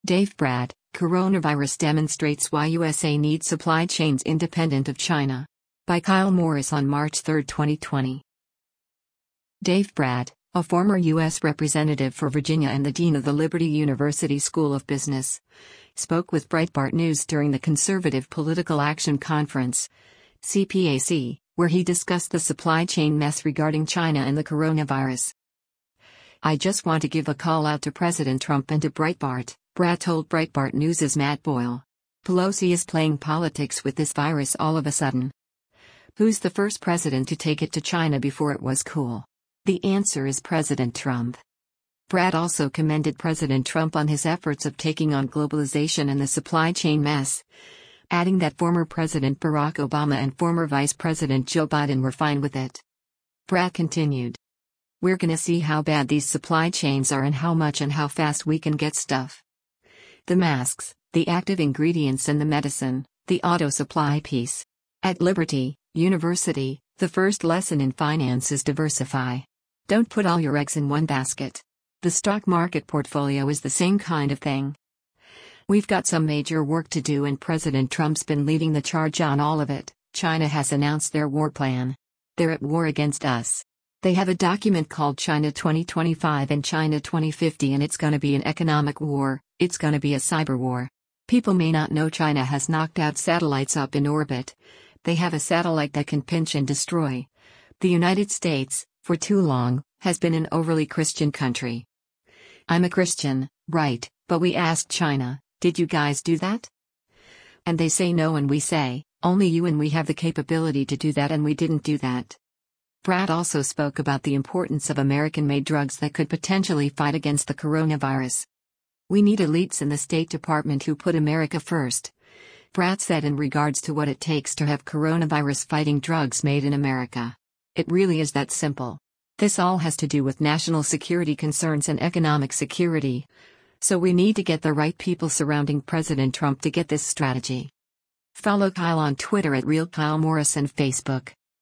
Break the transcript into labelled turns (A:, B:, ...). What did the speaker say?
A: Dave Brat, Coronavirus demonstrates why USA needs supply chains independent of China. By Kyle Morris on March 3, 2020. Dave Brat, a former U.S. Representative for Virginia and the Dean of the Liberty University School of Business, spoke with Breitbart News during the Conservative Political Action Conference, CPAC, where he discussed the supply chain mess regarding China and the coronavirus. "I just want to give a call out to President Trump and to Breitbart," Brat told Breitbart News' Matt Boyle. "Pelosi is playing politics with this virus all of a sudden. Who's the first president to take it to China before it was cool? The answer is President Trump." Brat also commended President Trump on his efforts of taking on globalization and the supply chain mess, adding that former President Barack Obama and former Vice President Joe Biden were fine with it. Brat continued, "We're gonna see how bad these supply chains are and how much and how fast we can get stuff. The masks, the active ingredients and the medicine, the auto supply piece. At Liberty University, the first lesson in finance is diversify. Don't put all your eggs in one basket. The stock market portfolio is the same kind of thing. We've got some major work to do and President Trump's been leading the charge on all of it. China has announced their war plan. They're at war against us. They have a document called China 2025 and China 2050 and it's gonna be an economic war, it's gonna be a cyber war. People may not know China has knocked out satellites up in orbit. They have a satellite that can pinch and destroy. The United States, for too long, has been an overly Christian country. I'm a Christian, right, but we asked China, did you guys do that? And they say no and we say, only you and we have the capability to do that and we didn't do that." Brat also spoke about the importance of American-made drugs that could potentially fight against the coronavirus. "We need elites in the State Department who put America first," Brat said in regards to what it takes to have coronavirus-fighting drugs made in America. "It really is that simple. This all has to do with national security concerns and economic security. So we need to get the right people surrounding President Trump to get this strategy." Follow Kyle on Twitter at RealKyleMorris and Facebook.